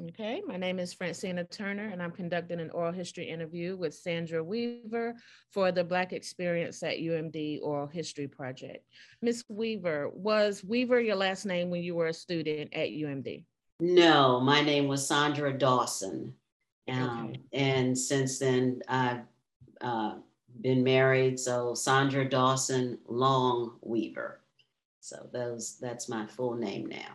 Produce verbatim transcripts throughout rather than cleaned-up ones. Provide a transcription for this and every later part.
Okay, my name is Francina Turner, and I'm conducting an oral history interview with Sandra Weaver for the Black Experience at U M D Oral History Project. Miss Weaver, was Weaver your last name when you were a student at U M D? No, my name was Sandra Dawson. Okay. Um, and since then, I've uh, been married. So Sandra Dawson Long Weaver. So those that's my full name now.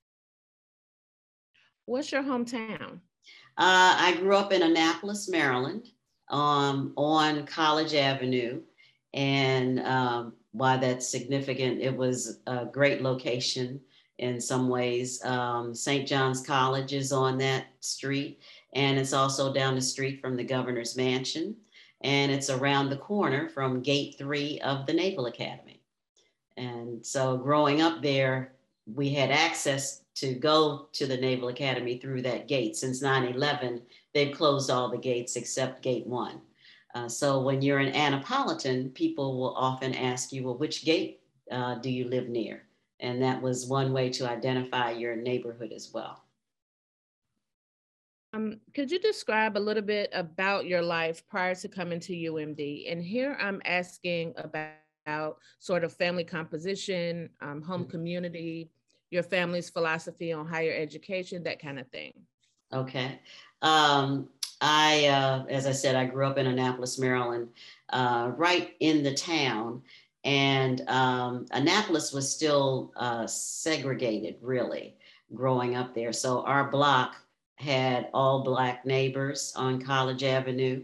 What's your hometown? Uh, I grew up in Annapolis, Maryland, um, on College Avenue. And um, why that's significant, it was a great location in some ways. Um, Saint John's College is on that street, and it's also down the street from the governor's mansion. And it's around the corner from Gate three of the Naval Academy. And so growing up there, we had access to go to the Naval Academy through that gate. Since nine eleven, they've closed all the gates except gate one. Uh, so when you're in Annapolitan, people will often ask you, well, which gate uh, do you live near? And that was one way to identify your neighborhood as well. Um, could you describe a little bit about your life prior to coming to U M D? And here I'm asking about sort of family composition, um, home community, your family's philosophy on higher education, that kind of thing. Okay. Um, I, uh, as I said, I grew up in Annapolis, Maryland, uh, right in the town. And um, Annapolis was still uh, segregated, really, growing up there. So our block had all Black neighbors on College Avenue.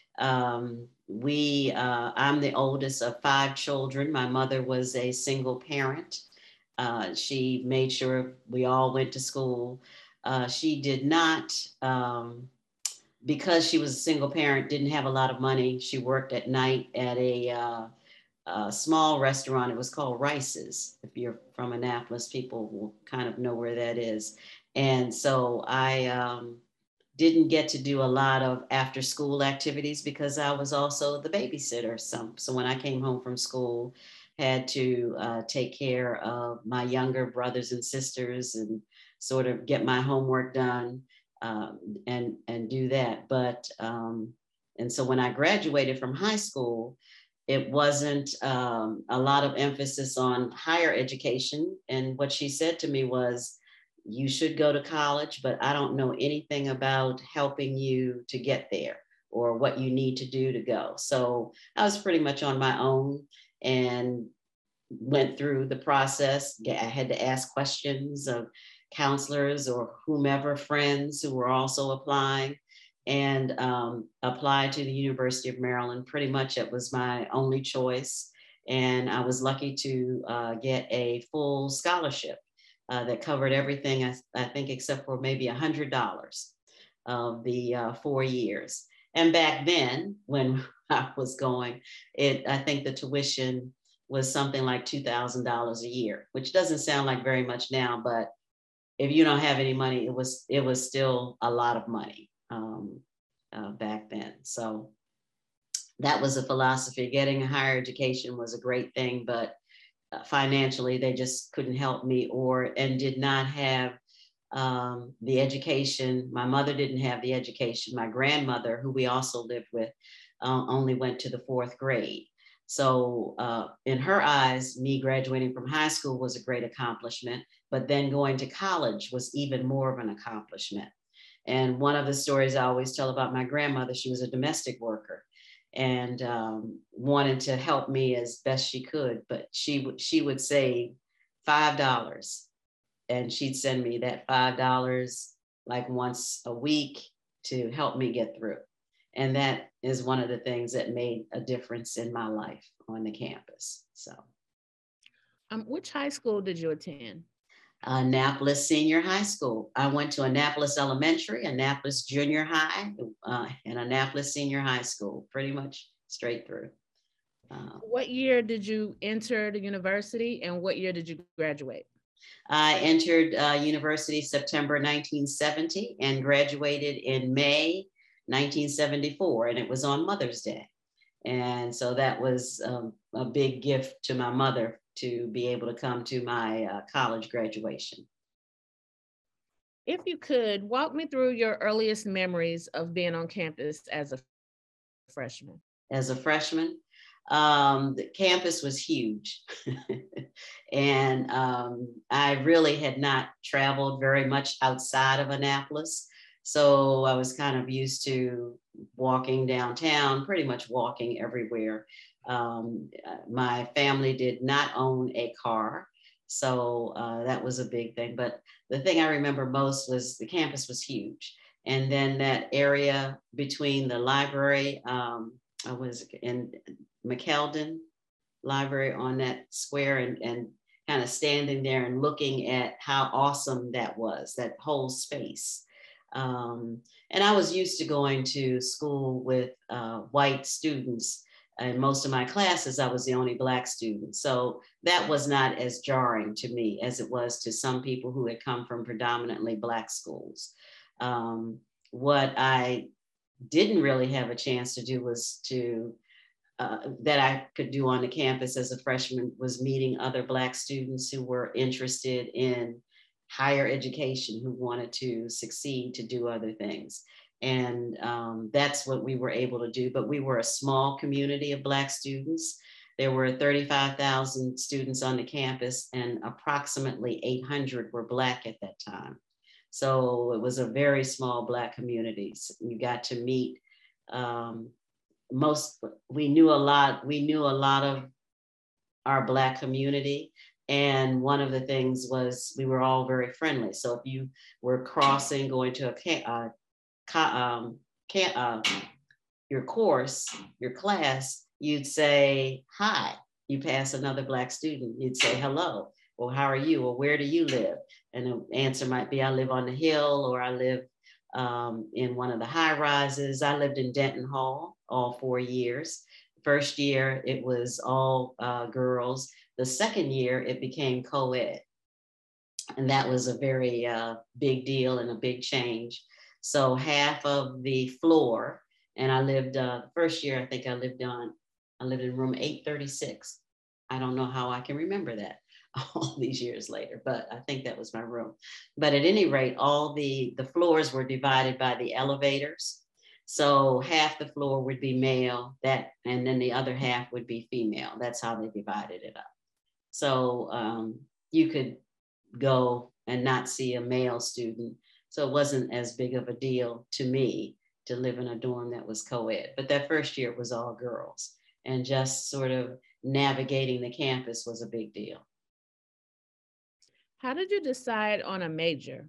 Um, we, uh, I'm the oldest of five children. My mother was a single parent. Uh, she made sure we all went to school. Uh, she did not, um, because she was a single parent, didn't have a lot of money. She worked at night at a, uh, a small restaurant. It was called Rice's. If you're from Annapolis, people will kind of know where that is. And so I um, didn't get to do a lot of after school activities because I was also the babysitter. So, so when I came home from school, had to uh, take care of my younger brothers and sisters and sort of get my homework done um, and and do that. But um, and so when I graduated from high school, it wasn't um, a lot of emphasis on higher education. And what she said to me was, you should go to college, but I don't know anything about helping you to get there or what you need to do to go. So I was pretty much on my own and went through the process. I had to ask questions of counselors or whomever, friends who were also applying, and um, applied to the University of Maryland. Pretty much it was my only choice. And I was lucky to uh, get a full scholarship uh, that covered everything, I, I think, except for maybe one hundred dollars of the uh, four years. And back then, when I was going, it I think the tuition was something like two thousand dollars a year, which doesn't sound like very much now, but if you don't have any money, it was it was still a lot of money um, uh, back then. So that was a philosophy. Getting a higher education was a great thing, but uh, financially they just couldn't help me, or and did not have um, the education. My mother didn't have the education. My grandmother, who we also lived with, uh, only went to the fourth grade. So uh, in her eyes, me graduating from high school was a great accomplishment, but then going to college was even more of an accomplishment. And one of the stories I always tell about my grandmother, she was a domestic worker and um, wanted to help me as best she could, but she, she would save five dollars and she'd send me that five dollars like once a week to help me get through. And that is one of the things that made a difference in my life on the campus. So, Um, which high school did you attend? Annapolis Senior High School. I went to Annapolis Elementary, Annapolis Junior High, uh, and Annapolis Senior High School, pretty much straight through. Uh, What year did you enter the university and what year did you graduate? I entered uh, university September nineteen seventy and graduated in May nineteen seventy-four, and it was on Mother's Day. And so that was um, a big gift to my mother to be able to come to my uh, college graduation. If you could, walk me through your earliest memories of being on campus as a freshman. As a freshman. Um, the campus was huge. And um, I really had not traveled very much outside of Annapolis. So I was kind of used to walking downtown, pretty much walking everywhere. Um, uh, my family did not own a car. So uh, that was a big thing. But the thing I remember most was the campus was huge. And then that area between the library, um, I was in McKeldin Library on that square, and, and kind of standing there and looking at how awesome that was, that whole space. Um, and I was used to going to school with uh, white students. In most of my classes, I was the only Black student. So that was not as jarring to me as it was to some people who had come from predominantly Black schools. Um, what I didn't really have a chance to do was to uh, that I could do on the campus as a freshman was meeting other Black students who were interested in higher education, who wanted to succeed, to do other things. And um, that's what we were able to do. But we were a small community of Black students. There were thirty-five thousand students on the campus, and approximately eight hundred were Black at that time. So it was a very small Black community. So you got to meet um, most, we knew a lot, we knew a lot of our Black community. And one of the things was we were all very friendly. So if you were crossing, going to a uh, um, can, uh, your course, your class, you'd say hi. You pass another Black student, you'd say hello. Well, how are you? Or where do you live? And the answer might be, I live on the hill, or I live um, in one of the high rises. I lived in Denton Hall all four years. First year, it was all uh, girls. The second year, it became co-ed. And that was a very uh, big deal and a big change. So half of the floor, and I lived, uh, the first year, I think I lived on, I lived in room eight thirty-six. I don't know how I can remember that all these years later, but I think that was my room. But at any rate, all the, the floors were divided by the elevators. So half the floor would be male, that, and then the other half would be female. That's how they divided it up. So um, you could go and not see a male student. So it wasn't as big of a deal to me to live in a dorm that was co-ed. But that first year it was all girls. And just sort of navigating the campus was a big deal. How did you decide on a major?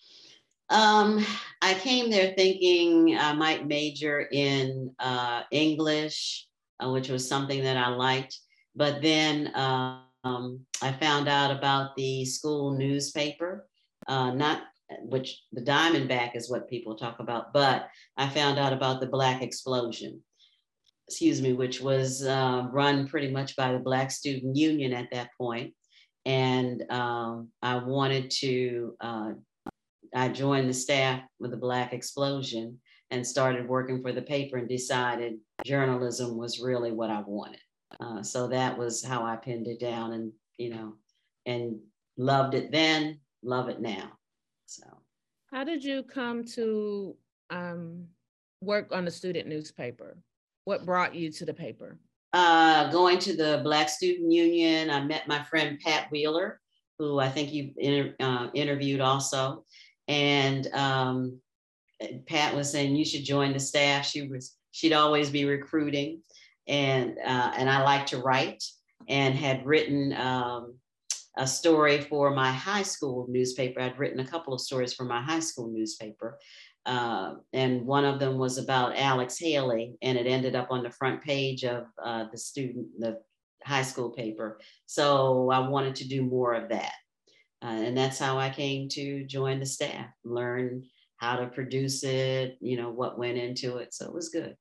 Um, I came there thinking I might major in uh, English, uh, which was something that I liked. But then um, I found out about the school newspaper, uh, not which the Diamondback is what people talk about, but I found out about the Black Explosion, excuse me, which was uh, run pretty much by the Black Student Union at that point. And um, I wanted to, uh, I joined the staff with the Black Explosion and started working for the paper, and decided journalism was really what I wanted. Uh, so that was how I pinned it down, and, you know, and loved it then, love it now. So. How did you come to um, work on the student newspaper? What brought you to the paper? Uh, going to the Black Student Union, I met my friend Pat Wheeler, who I think you inter uh, interviewed also. And um, Pat was saying you should join the staff. She was, she'd always be recruiting, and uh, and I like to write, and had written um, a story for my high school newspaper. I'd written a couple of stories for my high school newspaper. Uh, and one of them was about Alex Haley, and it ended up on the front page of uh, the student, the high school paper. So I wanted to do more of that. Uh, and that's how I came to join the staff, learn how to produce it, you know, what went into it. So it was good.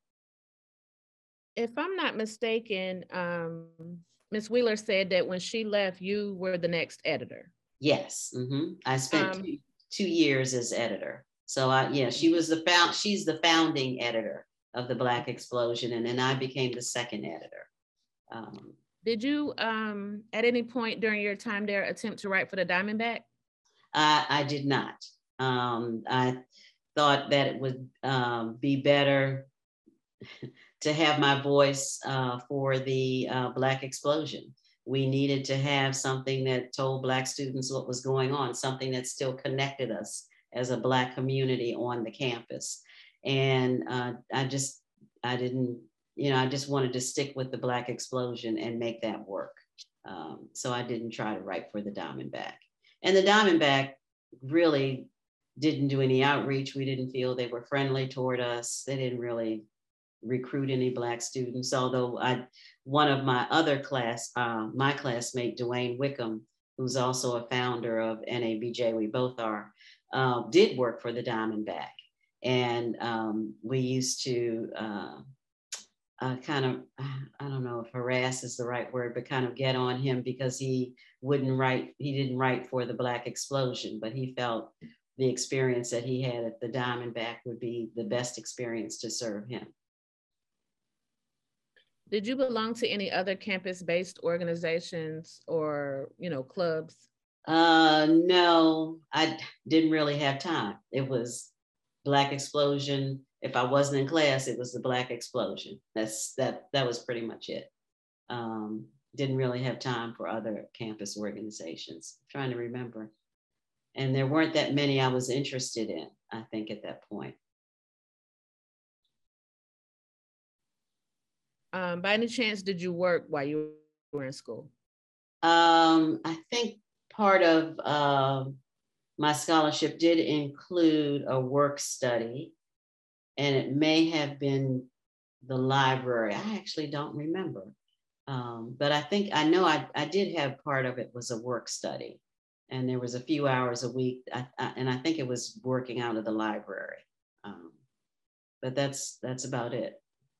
If I'm not mistaken, um, Miz Wheeler said that when she left, you were the next editor. Yes, mm-hmm. I spent Um, two, two years as editor. So I, yeah, she was the found, she's the founding editor of the Black Explosion, and then I became the second editor. Um, did you, um, at any point during your time there, attempt to write for the Diamondback? I, I did not. Um, I thought that it would um, be better to have my voice uh, for the uh, Black explosion. We needed to have something that told Black students what was going on, something that still connected us as a Black community on the campus. And uh, I just, I didn't, you know, I just wanted to stick with the Black explosion and make that work. Um, so I didn't try to write for the Diamondback. And the Diamondback really didn't do any outreach. We didn't feel they were friendly toward us. They didn't really recruit any Black students, although I, one of my other class, uh, my classmate, Dwayne Wickham, who's also a founder of N A B J, we both are, uh, did work for the Diamondback. And um, we used to uh, uh, kind of, I don't know if harass is the right word, but kind of get on him because he wouldn't write, he didn't write for the Black explosion, but he felt the experience that he had at the Diamondback would be the best experience to serve him. Did you belong to any other campus-based organizations or, you know, clubs? Uh, no, I didn't really have time. It was Black explosion. If I wasn't in class, it was the Black explosion. That's that. That was pretty much it. Um, didn't really have time for other campus organizations. I'm trying to remember, and there weren't that many I was interested in, I think, at that point. Um, by any chance, did you work while you were in school? Um, I think part of uh, my scholarship did include a work study, and it may have been the library. I actually don't remember. Um, but I think, I know I, I did have part of it was a work study, and there was a few hours a week, I, I, and I think it was working out of the library. Um, but that's, that's about it.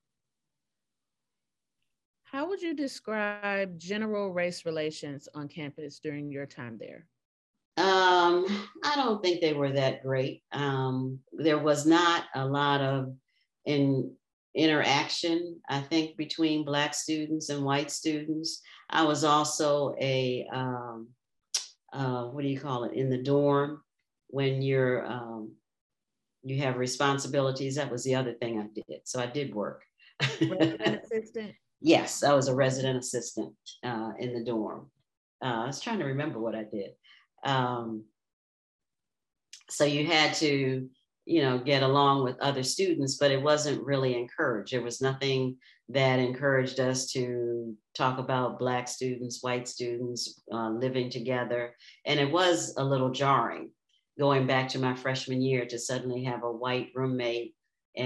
How would you describe general race relations on campus during your time there? Um, I don't think they were that great. Um, there was not a lot of in interaction, I think, between Black students and white students. I was also a, um, uh, what do you call it, in the dorm when you're, um, you have responsibilities. That was the other thing I did. So I did work. Resident assistant? Yes, I was a resident assistant uh, in the dorm. Uh, I was trying to remember what I did. Um, so you had to, you know, get along with other students, but it wasn't really encouraged. There was nothing that encouraged us to talk about Black students, white students uh, living together. And it was a little jarring going back to my freshman year to suddenly have a white roommate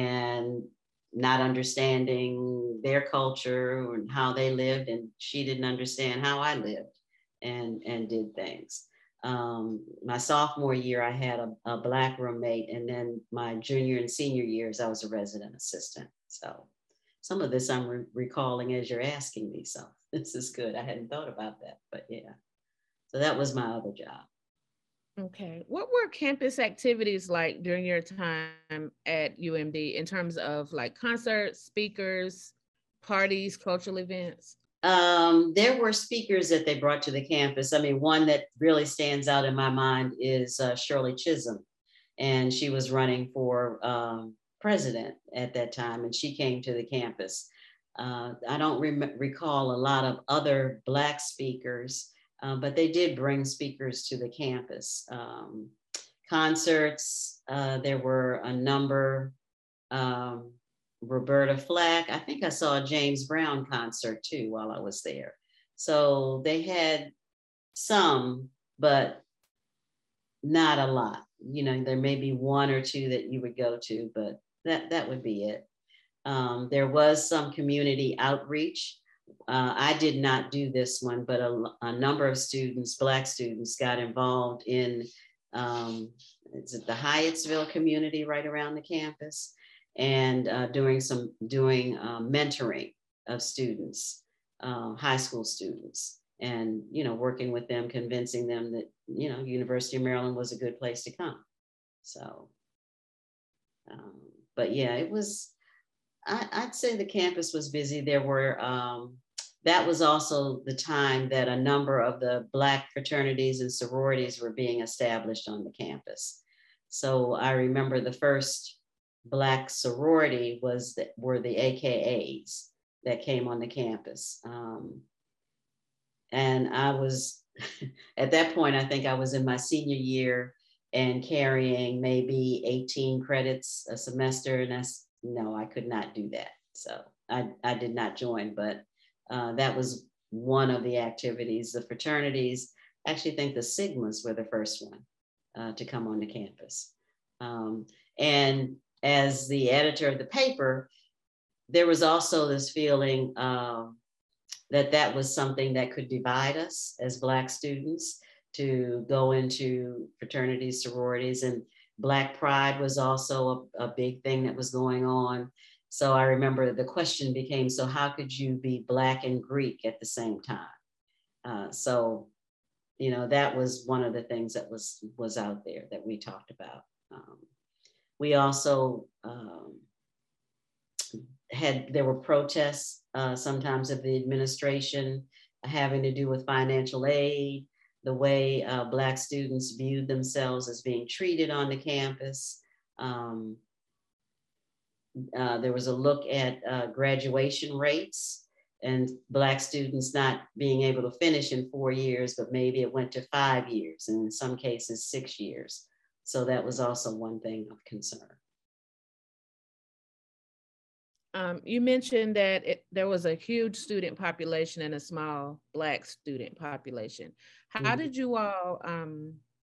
and not understanding their culture and how they lived, and she didn't understand how I lived and, and did things. Um, my sophomore year, I had a, a Black roommate, and then my junior and senior years, I was a resident assistant. So some of this I'm re recalling as you're asking me, so this is good. I hadn't thought about that, but yeah. So that was my other job. Okay. What were campus activities like during your time at U M D in terms of like concerts, speakers, parties, cultural events? Um, there were speakers that they brought to the campus. I mean, one that really stands out in my mind is uh, Shirley Chisholm, and she was running for um, president at that time, and she came to the campus. Uh, I don't re recall a lot of other Black speakers, uh, but they did bring speakers to the campus. Um, concerts, uh, there were a number. Um, Roberta Flack. I think I saw a James Brown concert too while I was there. So they had some, but not a lot. You know, there may be one or two that you would go to, but that, that would be it. Um, there was some community outreach. Uh, I did not do this one, but a, a number of students, Black students, got involved in, um, is it the Hyattsville community right around the campus? And uh, doing some doing uh, mentoring of students, uh, high school students, and you know, working with them, convincing them that you know, University of Maryland was a good place to come. So, um, but yeah, it was. I, I'd say the campus was busy. There were. Um, that was also the time that a number of the Black fraternities and sororities were being established on the campus. So I remember the first Black sorority was that were the A K As that came on the campus. Um, and I was, at that point, I think I was in my senior year and carrying maybe eighteen credits a semester. And that's, no, I could not do that. So I, I did not join, but uh, that was one of the activities. The fraternities, I actually think the Sigmas were the first one uh, to come on the campus. Um, and as the editor of the paper, there was also this feeling uh, that that was something that could divide us as Black students, to go into fraternities, sororities, and Black pride was also a, a big thing that was going on. So I remember the question became, so how could you be Black and Greek at the same time? Uh, so, you know, that was one of the things that was, was out there that we talked about. Um, we also um, had, there were protests uh, sometimes of the administration having to do with financial aid, the way uh, Black students viewed themselves as being treated on the campus. Um, uh, there was a look at uh, graduation rates and Black students not being able to finish in four years, but maybe it went to five years, and in some cases, six years. So that was also one thing of concern. Um, you mentioned that it, there was a huge student population and a small Black student population. How mm-hmm. did you all um,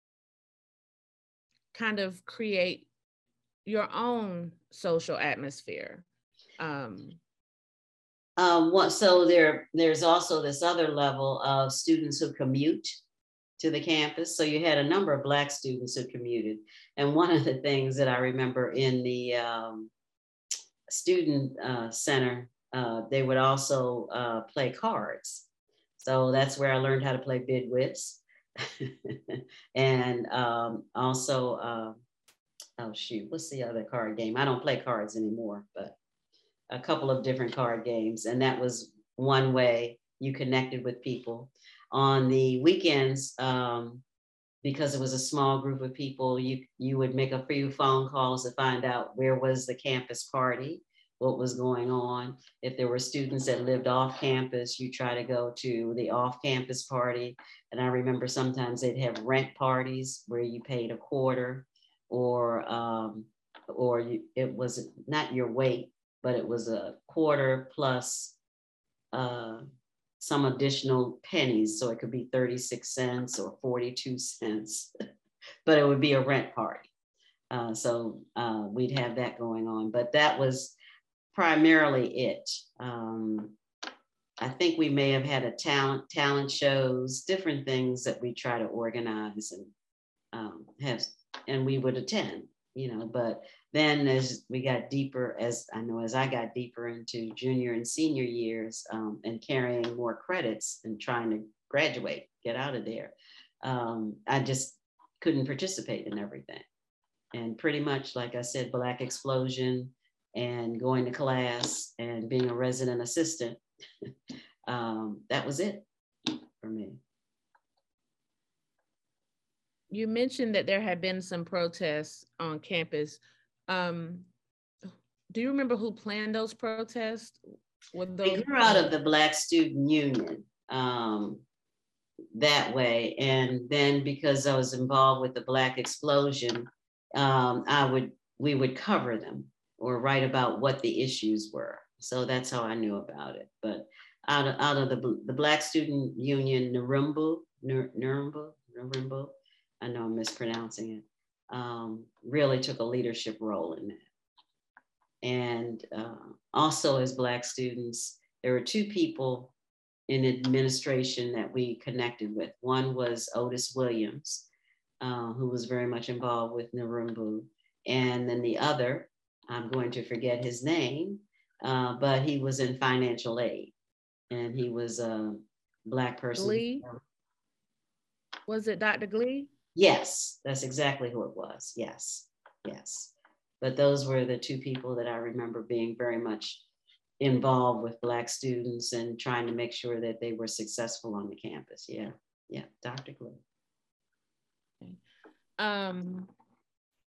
kind of create your own social atmosphere? Um, um, what, so there, there's also this other level of students who commute to the campus. So you had a number of Black students who commuted. And one of the things that I remember in the um, student uh, center, uh, they would also uh, play cards. So that's where I learned how to play bid whist. And um, also, uh, oh shoot, what's the other card game? I don't play cards anymore, but a couple of different card games. And that was one way you connected with people. On the weekends, um, because it was a small group of people, you, you would make a few phone calls to find out where was the campus party, what was going on. If there were students that lived off campus, you try to go to the off-campus party. And I remember sometimes they'd have rent parties where you paid a quarter, or um, or you, it was not your weight, but it was a quarter plus uh, some additional pennies. So it could be thirty-six cents or forty-two cents, but it would be a rent party. Uh, so uh, we'd have that going on, but that was primarily it. Um, I think we may have had a talent, talent shows, different things that we try to organize and um, have, and we would attend, you know, but then as we got deeper, as I know, as I got deeper into junior and senior years um, and carrying more credits and trying to graduate, get out of there, um, I just couldn't participate in everything. And pretty much, like I said, Black Explosion and going to class and being a resident assistant, um, that was it for me. You mentioned that there had been some protests on campus. Um, do you remember who planned those protests? Were those- they grew out of the Black Student Union um, that way. And then because I was involved with the Black Explosion, um, I would, we would cover them or write about what the issues were. So that's how I knew about it. But out of, out of the, the Black Student Union, Nuremberg, Nuremberg, Nuremberg, I know I'm mispronouncing it, um, really took a leadership role in that. And uh, also as Black students, there were two people in administration that we connected with. One was Otis Williams, uh, who was very much involved with Nuremberg. And then the other, I'm going to forget his name, uh, but he was in financial aid. And he was a Black person. Glee? Was it Doctor Glee? Yes, that's exactly who it was. Yes, yes. But those were the two people that I remember being very much involved with Black students and trying to make sure that they were successful on the campus. Yeah, yeah, Doctor Glee. Um,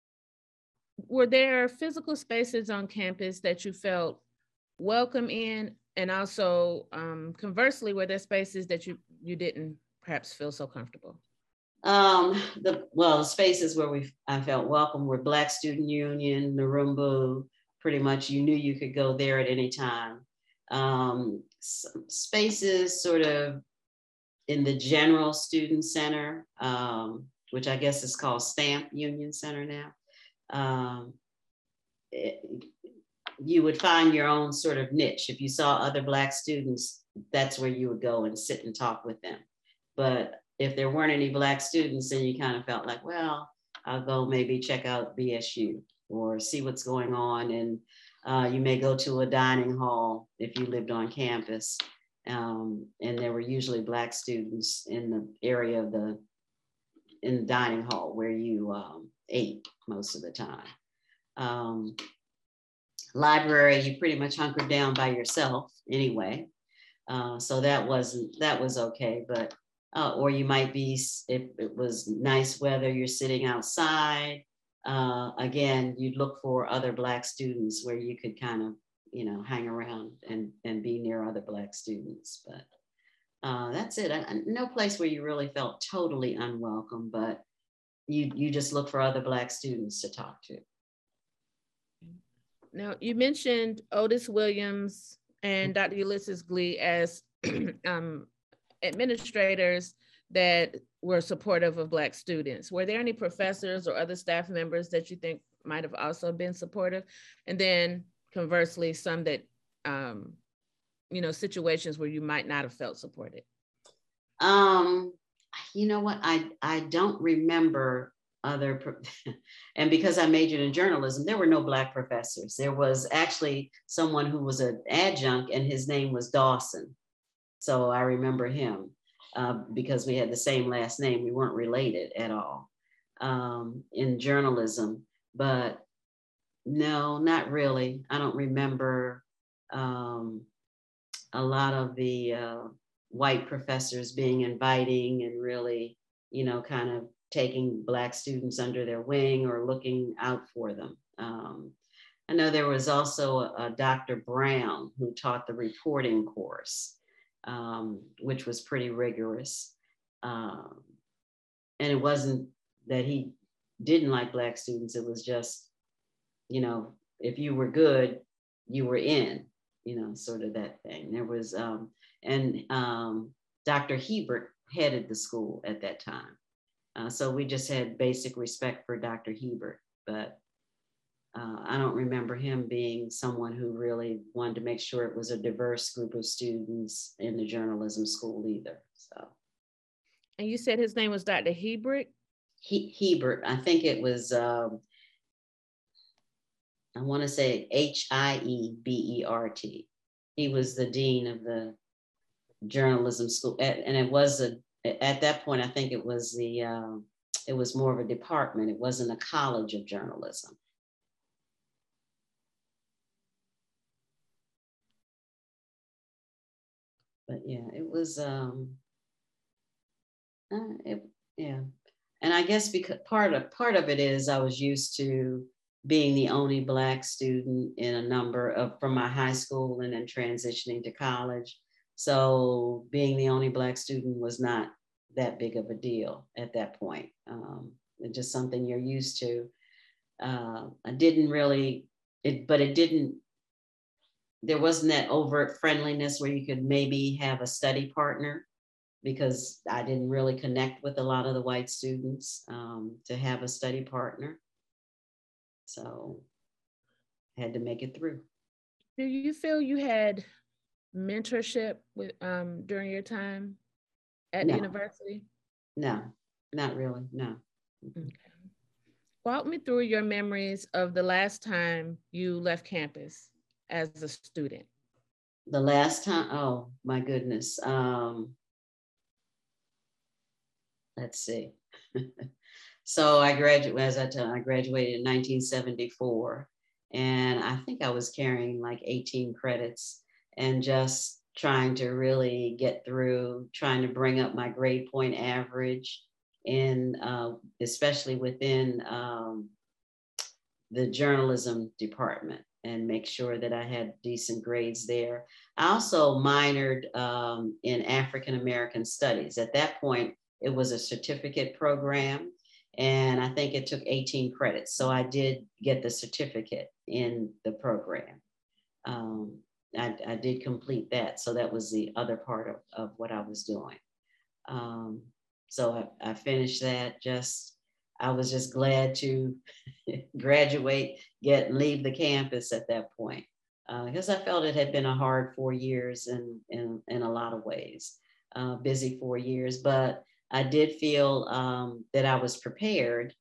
were there physical spaces on campus that you felt welcome in? And also, um, conversely, were there spaces that you, you didn't perhaps feel so comfortable? Um, the well, the spaces where we I felt welcome were Black Student Union, Narumbu. Pretty much, you knew you could go there at any time. Um, spaces sort of in the general student center, um, which I guess is called Stamp Union Center now. Um, it, you would find your own sort of niche. If you saw other Black students, that's where you would go and sit and talk with them. But if there weren't any Black students, then you kind of felt like, well, I'll go maybe check out B S U or see what's going on. And uh, you may go to a dining hall if you lived on campus. Um, and there were usually Black students in the area of the, in the dining hall where you um, ate most of the time. Um, library, you pretty much hunkered down by yourself anyway. Uh, so that wasn't, that was okay, but Uh, or you might be, if it was nice weather, you're sitting outside. Uh, again, you'd look for other Black students where you could kind of, you know, hang around and, and be near other Black students. But uh, that's it. I, no place where you really felt totally unwelcome, but you, you just look for other Black students to talk to. Now, you mentioned Otis Williams and Doctor Ulysses Glee as um, administrators that were supportive of Black students. Were there any professors or other staff members that you think might have also been supportive? And then conversely, some that, um, you know, situations where you might not have felt supported? Um, you know what, I, I don't remember other, and because I majored in journalism, there were no Black professors. There was actually someone who was an adjunct and his name was Dawson. So I remember him uh, because we had the same last name. We weren't related at all um, in journalism, but no, not really. I don't remember um, a lot of the uh, white professors being inviting and really, you know, kind of taking Black students under their wing or looking out for them. Um, I know there was also a, a Doctor Brown who taught the reporting course. Um, which was pretty rigorous. Um, and it wasn't that he didn't like Black students, it was just, you know, if you were good, you were in, you know, sort of that thing. There was, um, and um, Doctor Hebert headed the school at that time. Uh, so we just had basic respect for Doctor Hebert, but Uh, I don't remember him being someone who really wanted to make sure it was a diverse group of students in the journalism school either. So, and you said his name was Doctor Hebert? He, Hebert, I think it was, um, I want to say H I E B E R T. He was the dean of the journalism school, and it was a, at that point, I think it was the, um, it was more of a department. It wasn't a college of journalism. But yeah, it was, um, uh, it, yeah. And I guess because part of, part of it is I was used to being the only Black student in a number of, from my high school and then transitioning to college. So being the only Black student was not that big of a deal at that point. Um, it's just something you're used to. Uh, I didn't really, it, but it didn't, there wasn't that overt friendliness where you could maybe have a study partner, because I didn't really connect with a lot of the white students um, to have a study partner. So I had to make it through. Do you feel you had mentorship with um, during your time at no. the university? No, not really, no. Okay. Walk me through your memories of the last time you left campus as a student. The last time, oh my goodness. Um, let's see. So I graduated, as I tell, I graduated in nineteen seventy-four, and I think I was carrying like eighteen credits and just trying to really get through, trying to bring up my grade point average, and uh, especially within um, the journalism department and make sure that I had decent grades there. I also minored um, in African American studies. At that point, it was a certificate program, and I think it took eighteen credits. So I did get the certificate in the program. Um, I, I did complete that. So that was the other part of, of what I was doing. Um, so I, I finished that. Just, I was just glad to graduate, get leave the campus at that point, because uh, I felt it had been a hard four years in in, in a lot of ways, uh, busy four years. But I did feel um, that I was prepared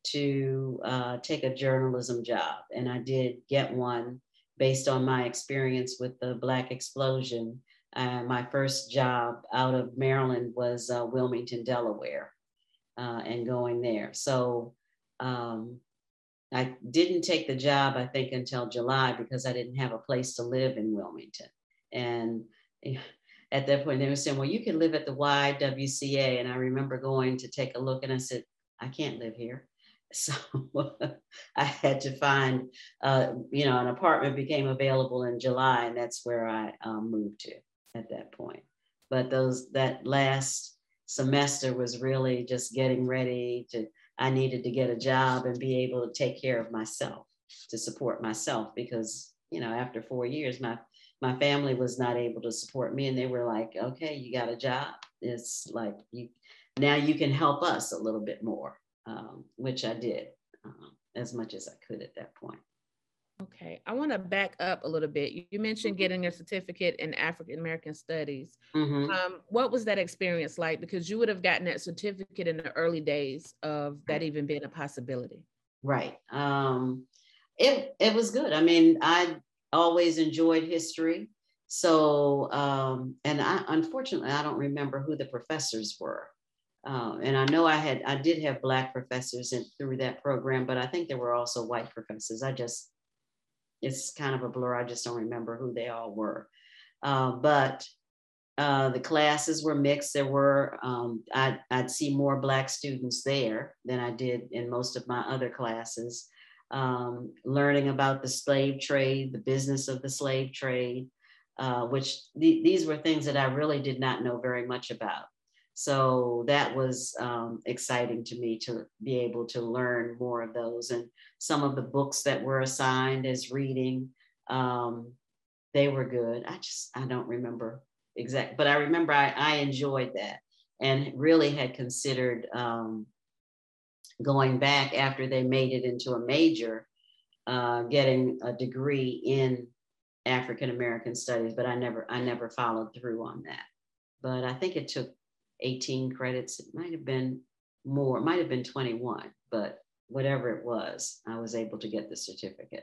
to uh, take a journalism job, and I did get one based on my experience with the Black Explosion. Uh, my first job out of Maryland was uh, Wilmington, Delaware, uh, and going there. So um, I didn't take the job, I think, until July, because I didn't have a place to live in Wilmington. And at that point, they were saying, well, you can live at the Y W C A. And I remember going to take a look, and I said, I can't live here. So I had to find, uh, you know, an apartment became available in July, and that's where I um, moved to at that point. But those that last semester was really just getting ready to, I needed to get a job and be able to take care of myself, to support myself, because, you know, after four years, my, my family was not able to support me, and they were like, okay, you got a job. It's like, you, now you can help us a little bit more. Um, which I did um, as much as I could at that point. Okay, I want to back up a little bit. You mentioned mm-hmm. getting a certificate in African American Studies. Mm-hmm. Um, what was that experience like? Because you would have gotten that certificate in the early days of that even being a possibility. Right. Um, it it was good. I mean, I always enjoyed history. So, um, and I unfortunately I don't remember who the professors were. Uh, and I know I had, I did have Black professors in, through that program, but I think there were also white professors. I just, it's kind of a blur. I just don't remember who they all were. Uh, but uh, the classes were mixed. There were, um, I'd, I'd see more Black students there than I did in most of my other classes. Um, learning about the slave trade, the business of the slave trade, uh, which th- these were things that I really did not know very much about. So that was um, exciting to me to be able to learn more of those. And some of the books that were assigned as reading, um, they were good. I just, I don't remember exact, but I remember I, I enjoyed that and really had considered um, going back after they made it into a major, uh, getting a degree in African American Studies, but I never, I never followed through on that. But I think it took eighteen credits. It might have been more, it might have been twenty-one, but whatever it was, I was able to get the certificate.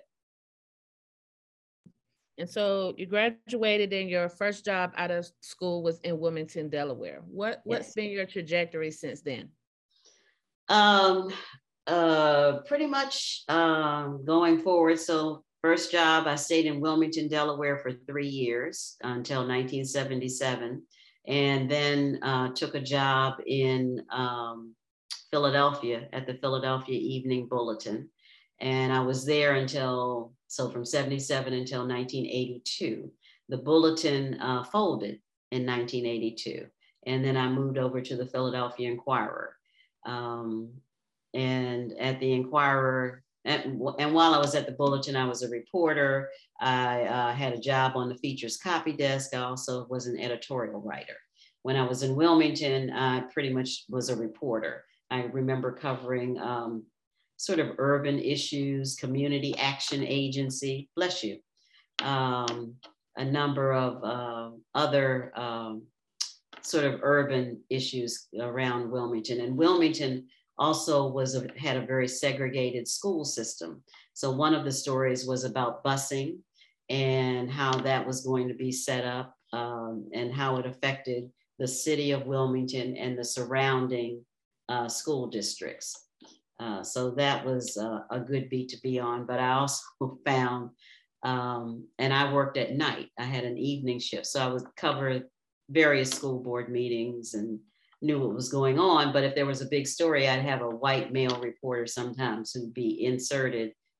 And so you graduated, and your first job out of school was in Wilmington, Delaware. What, what's yes. been your trajectory since then? Um, uh, pretty much um, going forward. So first job, I stayed in Wilmington, Delaware for three years until nineteen seventy-seven. And then uh, took a job in um, Philadelphia at the Philadelphia Evening Bulletin. And I was there until, so from seventy-seven until nineteen eighty-two. The Bulletin uh, folded in nineteen eighty-two. And then I moved over to the Philadelphia Inquirer. Um, and at the Inquirer, and, and while I was at the Bulletin, I was a reporter. I uh, had a job on the features copy desk. I also was an editorial writer. When I was in Wilmington, I pretty much was a reporter. I remember covering um, sort of urban issues, community action agency, bless you, um, a number of uh, other um, sort of urban issues around Wilmington. And Wilmington also was a, had a very segregated school system. So one of the stories was about busing and how that was going to be set up um, and how it affected the city of Wilmington and the surrounding uh, school districts. Uh, so that was uh, a good beat to be on. But I also found, um, and I worked at night. I had an evening shift. So I would cover various school board meetings and knew what was going on. But if there was a big story, I'd have a white male reporter sometimes who'd be inserted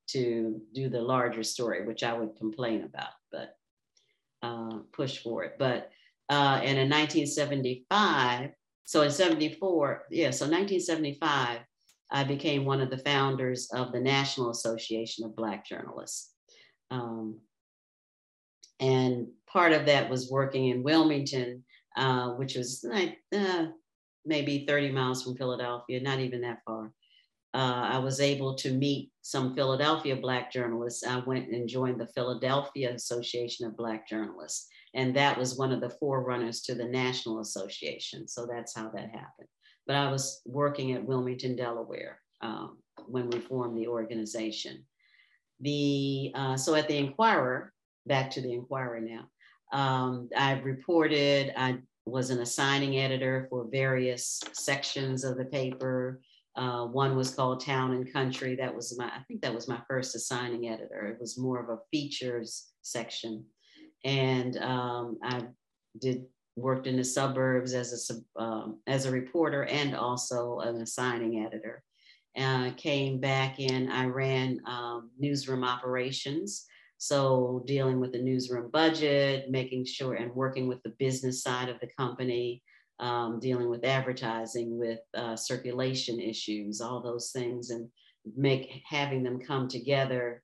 to do the larger story, which I would complain about, but uh, push for it. But uh, and in nineteen seventy-five, so in seventy-four, yeah, so nineteen seventy-five, I became one of the founders of the National Association of Black Journalists. Um, and part of that was working in Wilmington, uh, which was like uh, maybe thirty miles from Philadelphia, not even that far. Uh, I was able to meet some Philadelphia Black journalists. I went and joined the Philadelphia Association of Black Journalists. And that was one of the forerunners to the National Association. So that's how that happened. But I was working at Wilmington, Delaware, um, when we formed the organization. The, uh, so at the Inquirer, back to the Inquirer now, um, I reported, I was an assigning editor for various sections of the paper. Uh, one was called Town and Country. That was my, I think that was my first assigning editor. It was more of a features section. And um, I did worked in the suburbs as a, um, as a reporter and also an assigning editor. Uh, came back in, I ran um, newsroom operations. So dealing with the newsroom budget, making sure and working with the business side of the company, um, dealing with advertising, with uh, circulation issues, all those things, and make having them come together.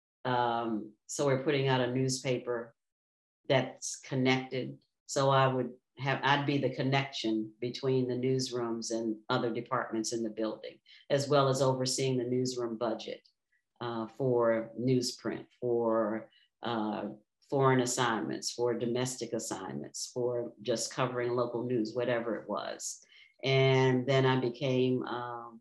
Um, so we're putting out a newspaper that's connected. So I would have, I'd be the connection between the newsrooms and other departments in the building, as well as overseeing the newsroom budget uh, for newsprint, for uh, foreign assignments, for domestic assignments, for just covering local news, whatever it was. And then I became, um,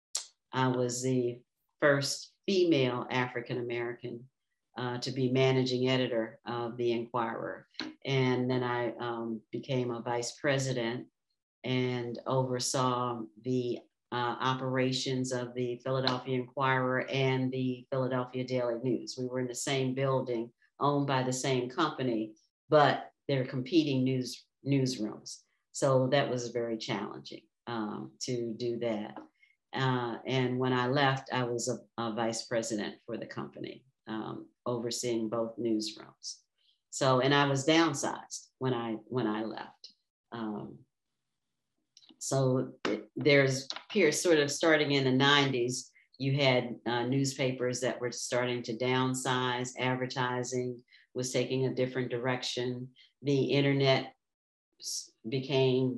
I was the first female African-American uh, to be managing editor of the Inquirer. And then I um, became a vice president and oversaw the uh, operations of the Philadelphia Inquirer and the Philadelphia Daily News. We were in the same building, owned by the same company, but they're competing news newsrooms. So that was very challenging um, to do that. Uh, and when I left, I was a, a vice president for the company, um, overseeing both newsrooms. So, and I was downsized when I when I left. Um, so it, there's here sort of starting in the nineties, you had uh, newspapers that were starting to downsize. Advertising was taking a different direction. The internet became,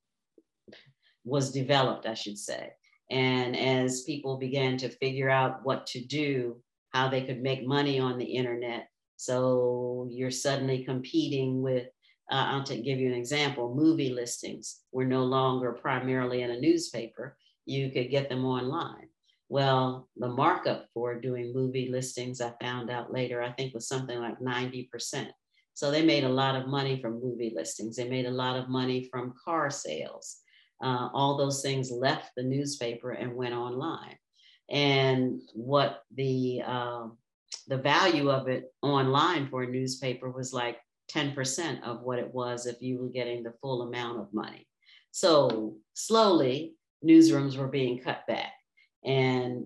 was developed, I should say. And as people began to figure out what to do, how they could make money on the internet, so you're suddenly competing with, uh, I'll take, give you an example, movie listings were no longer primarily in a newspaper. You could get them online. Well, the markup for doing movie listings, I found out later, I think was something like ninety percent. So they made a lot of money from movie listings. They made a lot of money from car sales. Uh, all those things left the newspaper and went online. And what the, uh, the value of it online for a newspaper was like ten percent of what it was if you were getting the full amount of money. So slowly, newsrooms were being cut back. And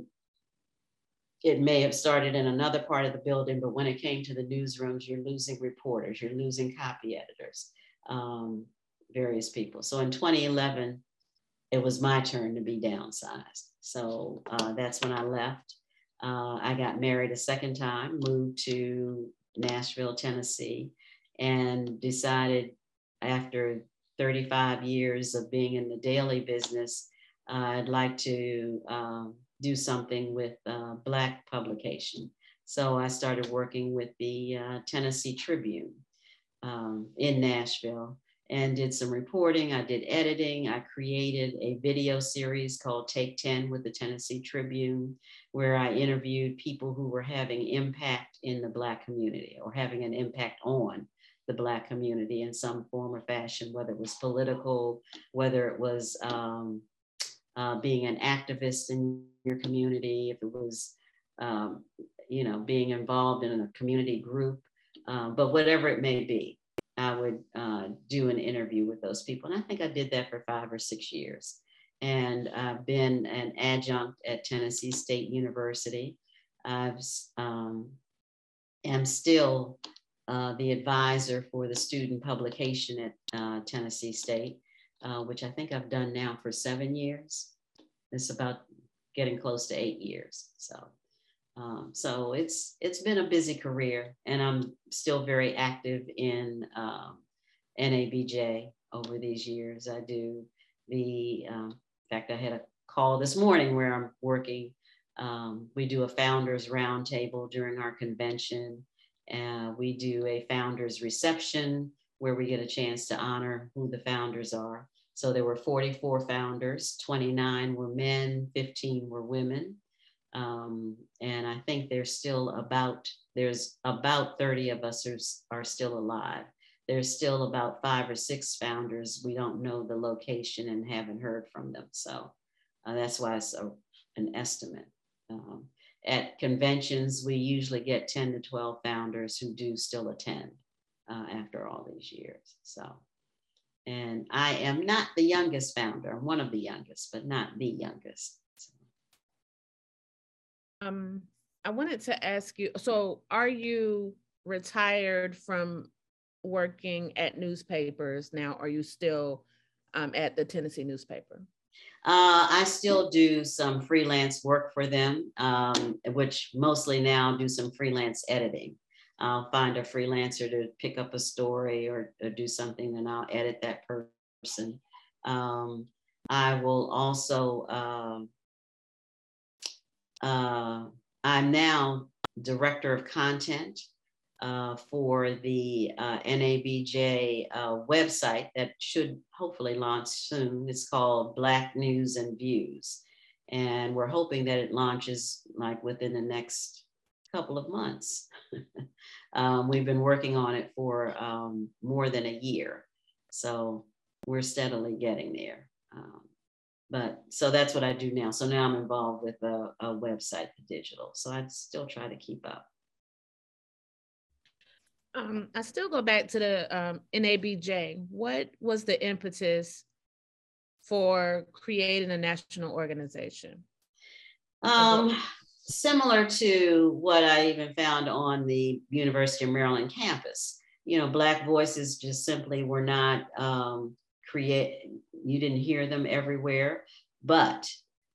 it may have started in another part of the building, but when it came to the newsrooms, you're losing reporters, you're losing copy editors, um, various people. So in twenty eleven, it was my turn to be downsized. So uh, that's when I left. Uh, I got married a second time, moved to Nashville, Tennessee, and decided after thirty-five years of being in the daily business, uh, I'd like to um, do something with uh, Black publication. So I started working with the uh, Tennessee Tribune um, in Nashville and did some reporting. I did editing. I created a video series called Take ten with the Tennessee Tribune, where I interviewed people who were having impact in the Black community or having an impact on the Black community in some form or fashion, whether it was political, whether it was um, uh, being an activist in your community, if it was, um, you know, being involved in a community group, uh, but whatever it may be, I would uh, do an interview with those people. And I think I did that for five or six years. And I've been an adjunct at Tennessee State University. I've um, am still uh, the advisor for the student publication at uh, Tennessee State, uh, which I think I've done now for seven years. It's about getting close to eight years. So, um, so it's it's been a busy career, and I'm still very active in um, N A B J over these years. I do the, um, in fact, I had a call this morning where I'm working. Um, we do a founders roundtable during our convention. Uh, we do a founders reception where we get a chance to honor who the founders are. So there were forty-four founders, twenty-nine were men, fifteen were women. Um, and I think there's still about, there's about thirty of us are, are still alive. There's still about five or six founders. We don't know the location and haven't heard from them. So uh, that's why it's a, an estimate. Um, at conventions, we usually get ten to twelve founders who do still attend uh, after all these years. So, and I am not the youngest founder. I'm one of the youngest, but not the youngest. So. Um, I wanted to ask you, so are you retired from working at newspapers now? Are you still um, at the Tennessee newspaper? Uh, I still do some freelance work for them, um, which mostly now do some freelance editing. I'll find a freelancer to pick up a story or, or do something, and I'll edit that person. Um, I will also, um, uh, I'm now director of content uh, for the uh, N A B J uh, website that should hopefully launch soon. It's called Black News and Views. And we're hoping that it launches like within the next couple of months. um, we've been working on it for um, more than a year. So we're steadily getting there. Um, but so that's what I do now. So now I'm involved with a, a website, the digital. So I still try to keep up. Um, I still go back to the um, N A B J. What was the impetus for creating a national organization? Um, similar to what I even found on the University of Maryland campus. You know, Black voices just simply were not um, create. You didn't hear them everywhere. But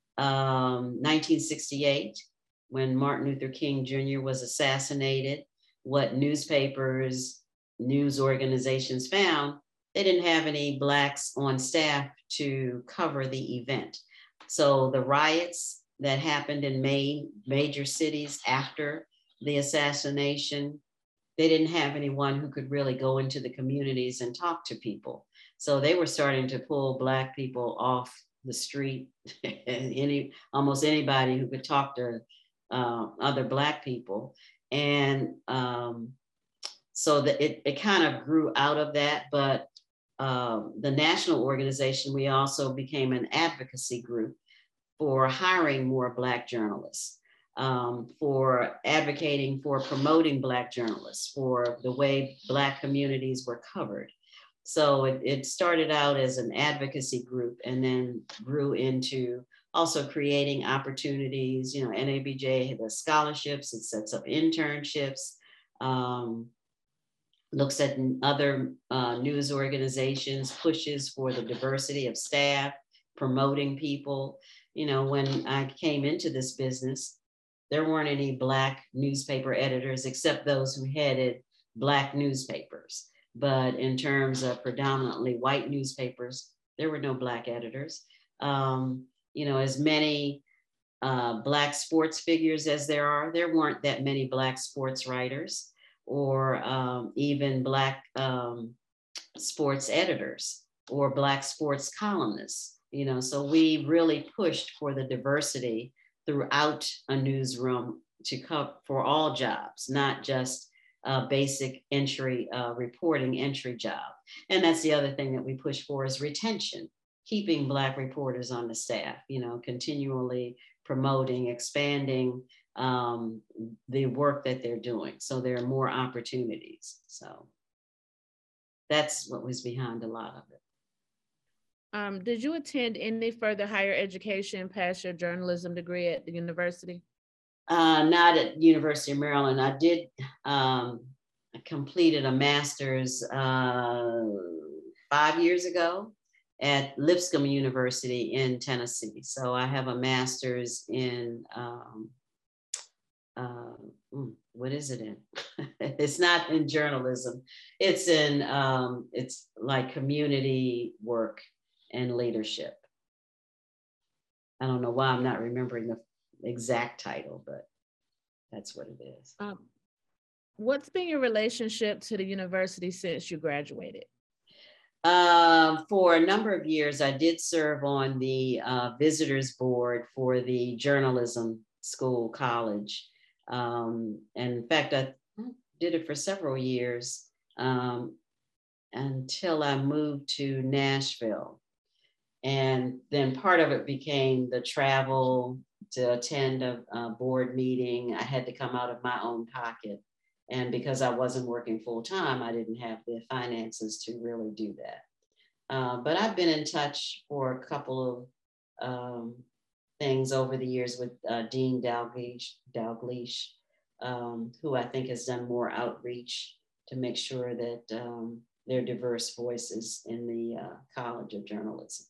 um, nineteen sixty-eight, when Martin Luther King Junior was assassinated, what newspapers, news organizations found, they didn't have any Blacks on staff to cover the event. So the riots that happened in May, major cities after the assassination, they didn't have anyone who could really go into the communities and talk to people. So they were starting to pull Black people off the street, any almost anybody who could talk to uh, other Black people. And um, so that it, it kind of grew out of that. But um, the national organization, we also became an advocacy group for hiring more Black journalists, um, for advocating for promoting Black journalists, for the way Black communities were covered. So it, it started out as an advocacy group and then grew into also creating opportunities. You know, N A B J has scholarships, it sets up internships, um, looks at other uh, news organizations, pushes for the diversity of staff, promoting people. You know, when I came into this business, there weren't any Black newspaper editors except those who headed Black newspapers. But in terms of predominantly white newspapers, there were no Black editors. Um, you know, as many uh, Black sports figures as there are, there weren't that many Black sports writers or um, even Black um, sports editors or Black sports columnists. You know, so we really pushed for the diversity throughout a newsroom to cover for all jobs, not just a basic entry uh, reporting entry job. And that's the other thing that we push for is retention, keeping Black reporters on the staff, you know, continually promoting, expanding um, the work that they're doing. So there are more opportunities. So that's what was behind a lot of it. Um, did you attend any further higher education past your journalism degree at the university? Uh, not at University of Maryland. I did um, I completed a master's uh, five years ago at Lipscomb University in Tennessee. So I have a master's in um, uh, what is it in? It's not in journalism. It's in um, it's like community work and leadership. I don't know why I'm not remembering the exact title, but that's what it is. Um, what's been your relationship to the university since you graduated? Uh, for a number of years, I did serve on the uh, visitors board for the journalism school college. Um, and in fact, I did it for several years um, until I moved to Nashville. And then part of it became the travel to attend a, a board meeting. I had to come out of my own pocket. And because I wasn't working full time, I didn't have the finances to really do that. Uh, but I've been in touch for a couple of um, things over the years with uh, Dean Dalgleish, Dalgleish um, who I think has done more outreach to make sure that um, there are diverse voices in the uh, College of Journalism.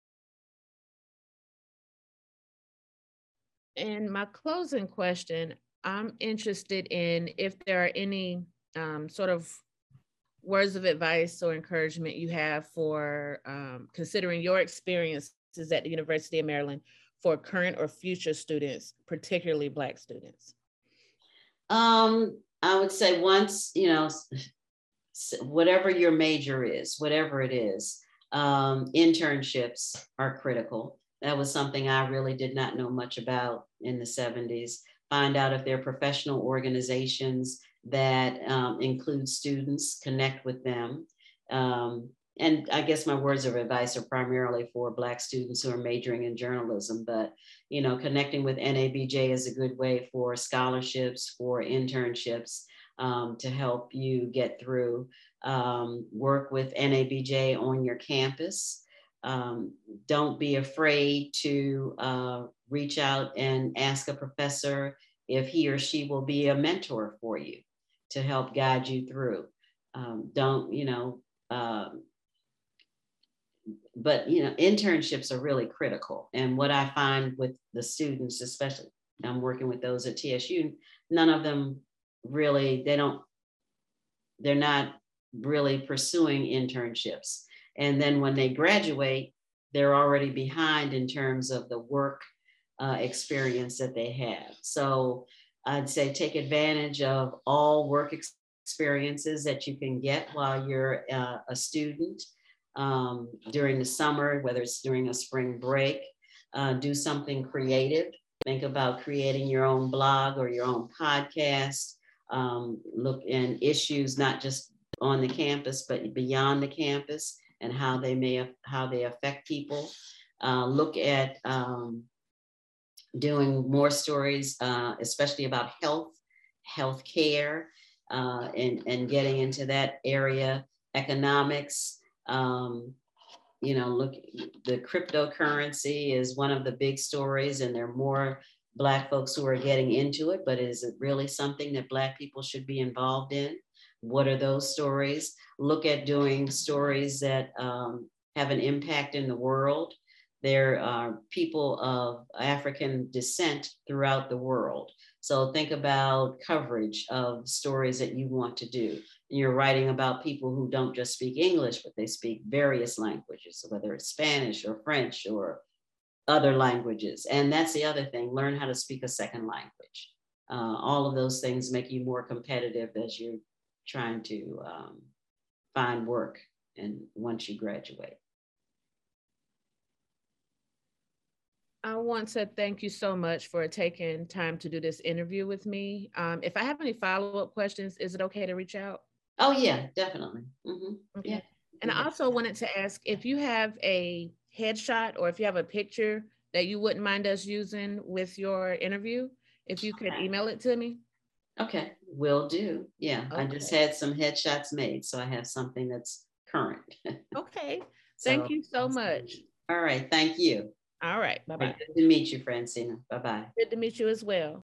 And my closing question, I'm interested in if there are any um, sort of words of advice or encouragement you have for um, considering your experiences at the University of Maryland for current or future students, particularly Black students. Um, I would say once, you know, whatever your major is, whatever it is, um, internships are critical. That was something I really did not know much about in the seventies. Find out if there are professional organizations that um, include students, connect with them. Um, and I guess my words of advice are primarily for Black students who are majoring in journalism, but you know, connecting with N A B J is a good way for scholarships, for internships, um, to help you get through. Um, work with N A B J on your campus. Um, don't be afraid to uh, reach out and ask a professor if he or she will be a mentor for you to help guide you through. Um, don't, you know, um, but, you know, internships are really critical. And what I find with the students, especially I'm working with those at T S U, none of them really, they don't, they're not really pursuing internships. And then when they graduate, they're already behind in terms of the work uh, experience that they have. So I'd say take advantage of all work ex- experiences that you can get while you're uh, a student um, during the summer, whether it's during a spring break. Uh, do something creative. Think about creating your own blog or your own podcast. Um, look in issues, not just on the campus, but beyond the campus and how they may, how they affect people. Uh, look at um, doing more stories, uh, especially about health, health care, uh, and, and getting into that area, economics. Um, you know, look, the cryptocurrency is one of the big stories, and there are more Black folks who are getting into it, but is it really something that Black people should be involved in? What are those stories? Look at doing stories that um, have an impact in the world. There are people of African descent throughout the world. So think about coverage of stories that you want to do. You're writing about people who don't just speak English, but they speak various languages, whether it's Spanish or French or other languages. And that's the other thing, learn how to speak a second language. Uh, all of those things make you more competitive as you're trying to um, find work and once you graduate. I want to thank you so much for taking time to do this interview with me. Um, if I have any follow-up questions, is it okay to reach out? Oh yeah, definitely. Mm-hmm. Okay. Yeah. And I also wanted to ask if you have a headshot or if you have a picture that you wouldn't mind us using with your interview, if you could email it to me. Okay, will do. Yeah, Okay. I just had some headshots made, so I have something that's current. Okay, So, thank you so much. All right, thank you. All right, bye-bye. Good to meet you, Francina. Bye-bye. Good to meet you as well.